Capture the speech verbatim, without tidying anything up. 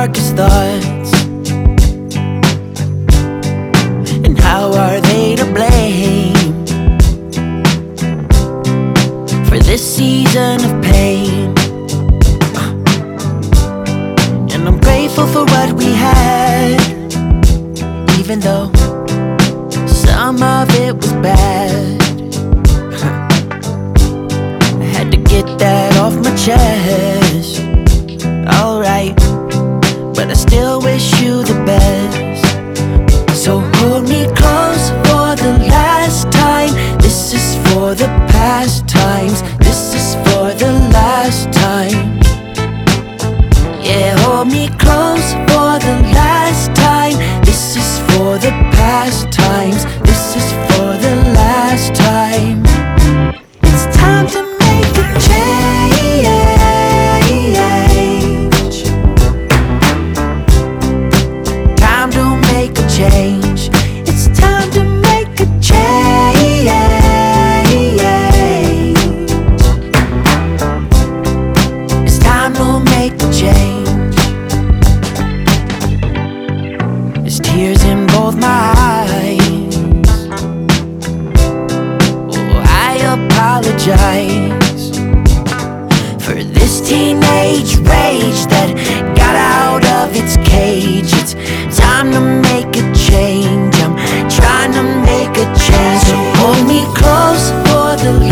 darkest thoughts, and how are they to blame for this season of pain? And I'm grateful for what we had, even though some of it was bad. I had to get that off my chest. Alright, but I still wish you the best. So hold me close for the last time. This is for the past times. This is for the last time. Yeah, hold me close for the last time. This is for the past times. This is for the last time. It's time to make a change. Time to make a change. It's time to make a change. It's time to make a change. There's tears in both my eyes. Oh, I apologize for this teenage rage that got out of its cage. It's time to make a change. I'm trying to make a change. So hold me close for the